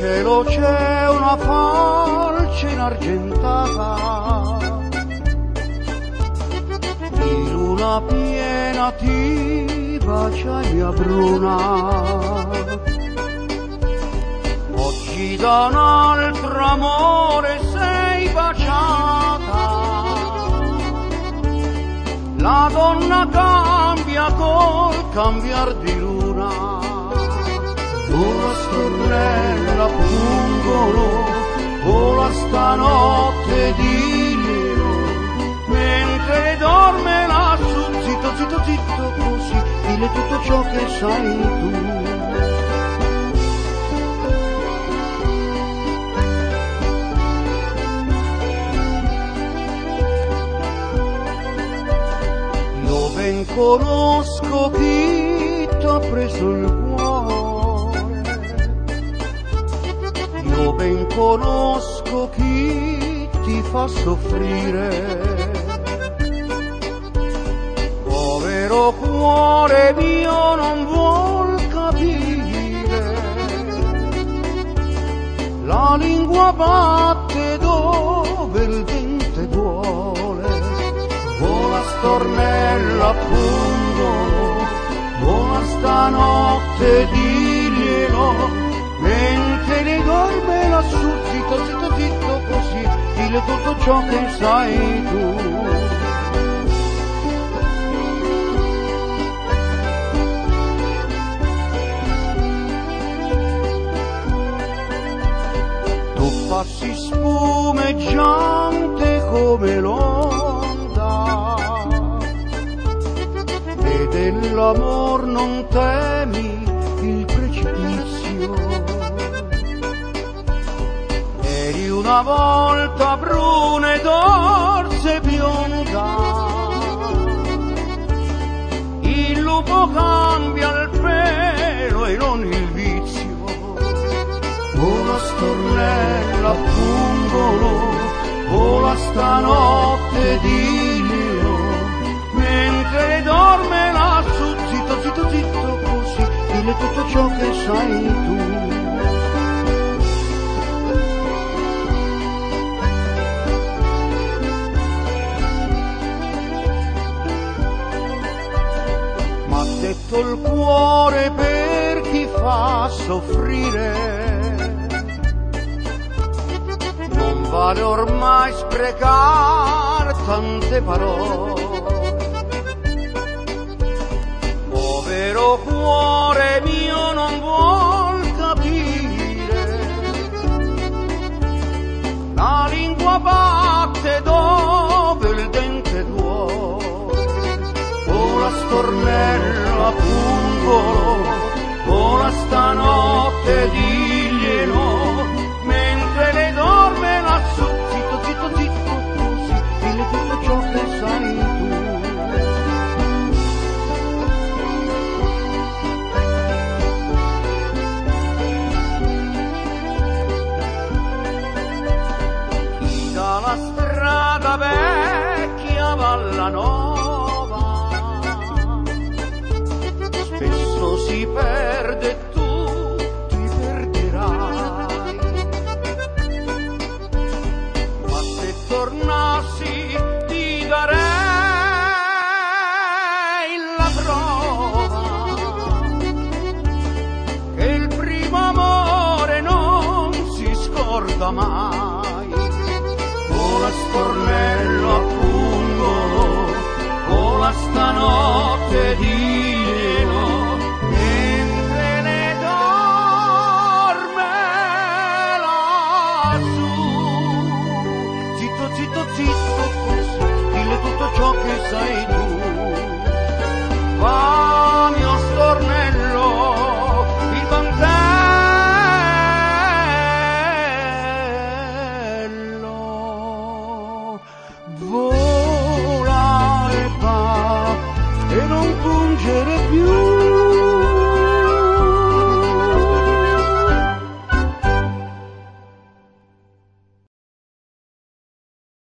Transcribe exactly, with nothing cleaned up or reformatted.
cielo c'è una falce inargentata, di luna piena ti bacia e mi abbruna. Oggi da un altro amore sei baciata, la donna cambia col cambiar di luna. Vola stornella pungolo, vola stanotte diglielo, mentre dorme lassù, zitto, zitto, zitto, così, dile tutto ciò che sai tu. Io ben conosco chi t'ha preso il cuore, io ben conosco chi ti fa soffrire. Povero cuore mio non vuol capire, la lingua batte dove il dente duole. Vola stornella pungolo, vola stanotte diglielo, mentre ne dorme lassù, zitto, zitto, zitto, così, dile tutto ciò che sai tu. Tu passi spumeggiante come l'onda, e dell'amor non temi il precipizio. Eri una volta bruna ed orse bionda, il lupo cambia il pelo e non il vizio. Vola stornella pungolo, vola stanotte diglielo, mentre dorme lassù, zitto, zitto, zitto, così, dile tutto ciò che sai tu. M'ha detto il cuore per chi fa soffrire, non vale ormai sprecare tante parole. Povero cuore mio non vuol capire, la lingua batte dove il dente duole. O la stornella pungolo,